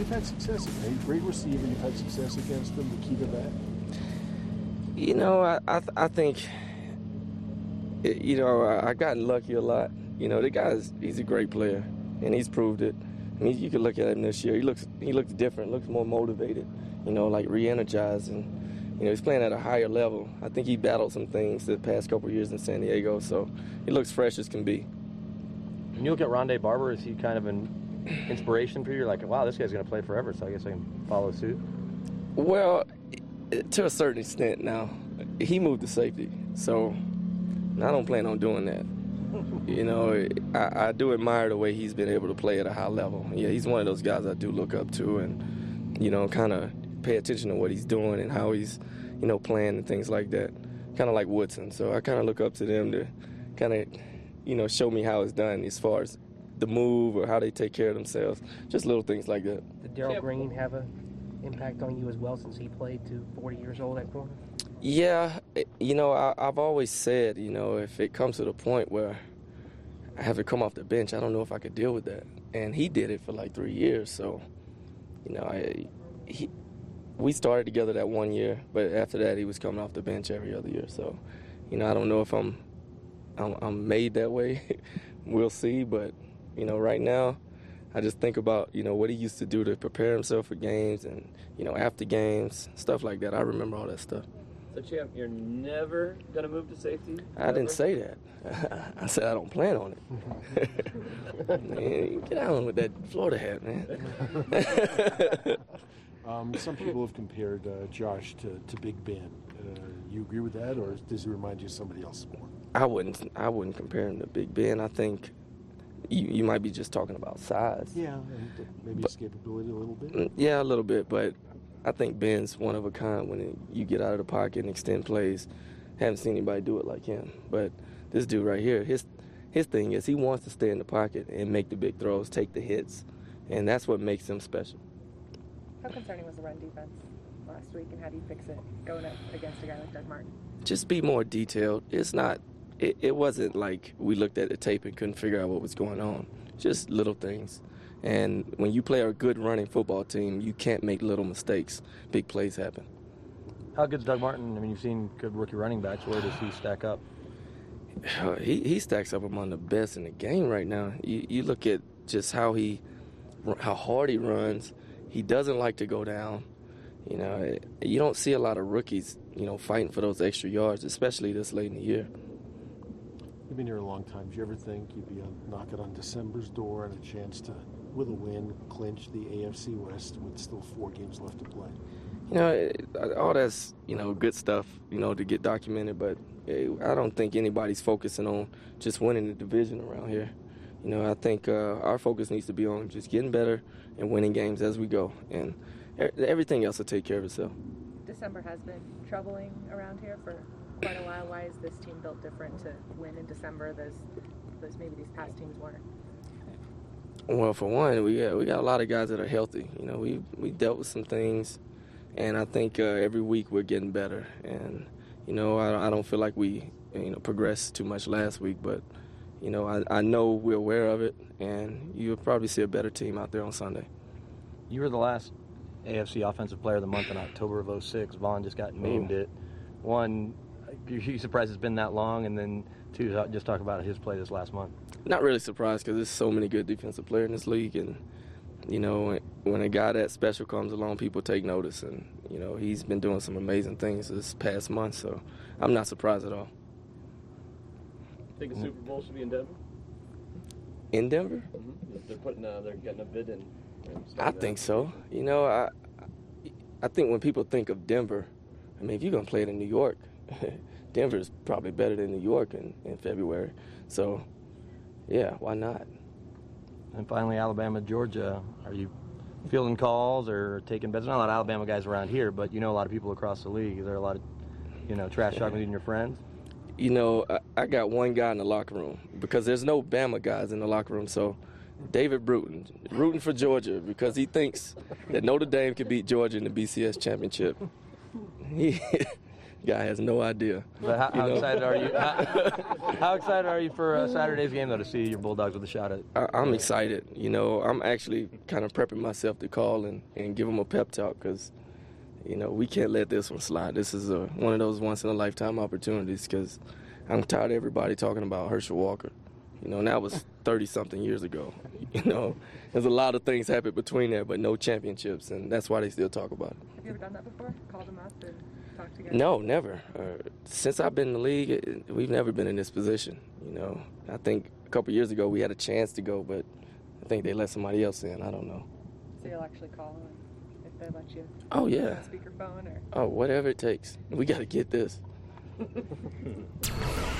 you've had success. Great receiver. You've had success against them. The key to that? You know, I think, you know, I've gotten lucky a lot. You know, he's a great player, and he's proved it. I mean, you can look at him this year. He looks different, looks more motivated, you know, like re-energized. And, you know, he's playing at a higher level. I think he battled some things the past couple of years in San Diego, so he looks fresh as can be. When you look at Rondé Barber, is he kind of an inspiration for you? You're like, wow, this guy's going to play forever, so I guess I can follow suit? Well, to a certain extent now. He moved to safety, so I don't plan on doing that. You know, I do admire the way he's been able to play at a high level. Yeah, he's one of those guys I do look up to and, you know, kind of pay attention to what he's doing and how he's, you know, playing and things like that. Kind of like Woodson. So I kind of look up to them to kind of, you know, show me how it's done as far as the move or how they take care of themselves. Just little things like that. Did Darrell Green have an impact on you as well since he played to 40 years old at corner? Yeah, you know, I've always said, you know, if it comes to the point where I have to come off the bench, I don't know if I could deal with that. And he did it for like 3 years, so, you know, we started together that 1 year, but after that he was coming off the bench every other year. So, you know, I don't know if I'm made that way. We'll see, but, you know, right now I just think about, you know, what he used to do to prepare himself for games and, you know, after games, stuff like that. I remember all that stuff. So, Champ, you're never going to move to safety? I didn't say that. I said I don't plan on it. Man, get on with that Florida hat, man. Some people have compared Josh to Big Ben. You agree with that, or does he remind you of somebody else more? I wouldn't compare him to Big Ben. I think you might be just talking about size. Yeah, and maybe escapability a little bit. Yeah, a little bit, but I think Ben's one of a kind when you get out of the pocket and extend plays. Haven't seen anybody do it like him. But this dude right here, his thing is he wants to stay in the pocket and make the big throws, take the hits, and that's what makes him special. How concerning was the run defense last week, and how do you fix it going up against a guy like Doug Martin? Just be more detailed. It wasn't like we looked at the tape and couldn't figure out what was going on. Just little things. And when you play a good running football team, you can't make little mistakes. Big plays happen. How good's Doug Martin? I mean, you've seen good rookie running backs. Where does he stack up? He stacks up among the best in the game right now. You look at just how hard he runs. He doesn't like to go down. You know, you don't see a lot of rookies, you know, fighting for those extra yards, especially this late in the year. You've been here a long time. Do you ever think you'd be knocking on December's door and a chance to, with a win, clinch the AFC West with still 4 games left to play? You know, all that's, you know, good stuff, you know, to get documented, but I don't think anybody's focusing on just winning the division around here. You know, I think our focus needs to be on just getting better and winning games as we go, and everything else will take care of itself. December has been troubling around here for quite a while. Why is this team built different to win in December? Those maybe these past teams weren't. Well, for one, we got a lot of guys that are healthy. You know, we dealt with some things, and I think every week we're getting better. And you know, I don't feel like we progressed too much last week, but you know, I know we're aware of it, and you'll probably see a better team out there on Sunday. You were the last AFC Offensive Player of the Month in October of 2006. Vaughn just got named it. One, are you surprised it's been that long? And then two, just talk about his play this last month. Not really surprised because there's so many good defensive players in this league, and you know, when a guy that special comes along, people take notice, and you know, he's been doing some amazing things this past month, so I'm not surprised at all. Think a Super Bowl should be in Denver? In Denver? Mm-hmm. They're getting a bid in. I think so. You know, I think when people think of Denver, I mean, if you're gonna play it in New York, Denver's probably better than New York in February. So, yeah, why not? And finally, Alabama, Georgia. Are you fielding calls or taking bets? There's not a lot of Alabama guys around here, but you know a lot of people across the league. Is there a lot of, you know, trash talking with your friends? You know, I got one guy in the locker room because there's no Bama guys in the locker room. So, David Bruton, rooting for Georgia because he thinks that Notre Dame could beat Georgia in the BCS championship. Guy has no idea. But how You know? excited are you? How excited are you for Saturday's game, though, to see your Bulldogs with a shot at? I'm excited. You know, I'm actually kind of prepping myself to call and give them a pep talk because, you know, we can't let this one slide. This is one of those once-in-a-lifetime opportunities because I'm tired of everybody talking about Herschel Walker. You know, and that was 30-something years ago. You know, there's a lot of things happened between there, but no championships, and that's why they still talk about it. Have you ever done that before? Called them up and talked to guys? No, never. Since I've been in the league, we've never been in this position. You know, I think a couple years ago we had a chance to go, but I think they let somebody else in. I don't know. So you'll actually call them if they let you? Oh, yeah. On speakerphone or? Oh, whatever it takes. We got to get this.